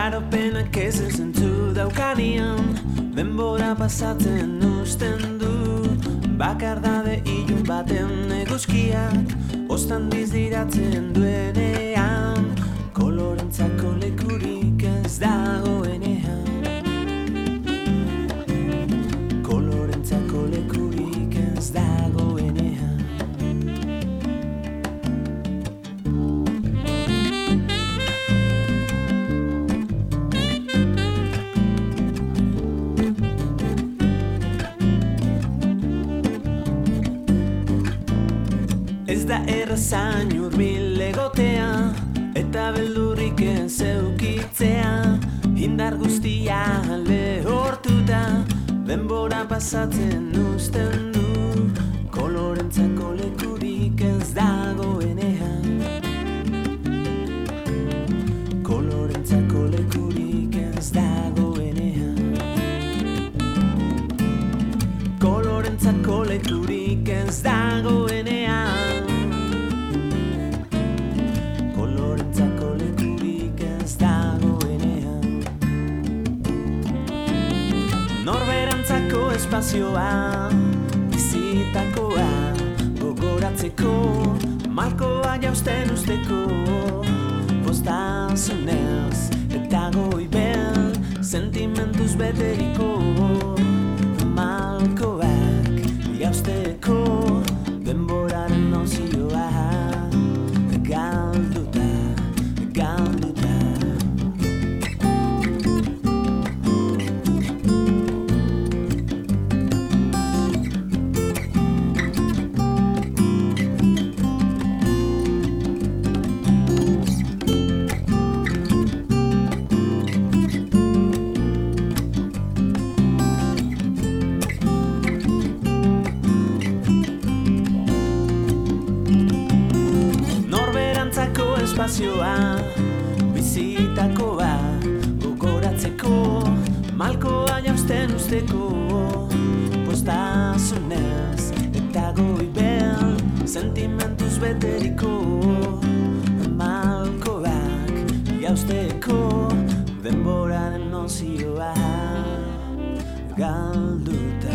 Iradopenak ez zentu daukanian, denbora pasatzen usten du. Bakardade ilun baten eguzkiak, ostan diziratzen duenean, kolorentzako lekurik ez dagoenean. Kolorentzako lekurik ez dagoenean. Ez da errazain hurbil egotea, eta beldurrik ez eukitzea. Indar guztia lehortuta, denbora pasatzen uzten du. Kolorentzako lekurik ez dagoenean. Kolorentzako lekurik ez dagoenean. Kolorentzako lekurik ez dagoenean. Kolorentzako lekurik ez dagoenean. Norberantzako espazioa, bizitakoa, gogoratzeko, malkoa jausten usteko, poztasunez eta goibel, sentimentuz beteriko, malkoak jausteko, denboraren nozioa, galduta, galduta. Espazioa, bizitakoa, gogoratzeko, malkoa jausten usteko, poztasunez eta goibel, sentimentuz beteriko, malkoak jausteko, denboraren nozioa, galduta.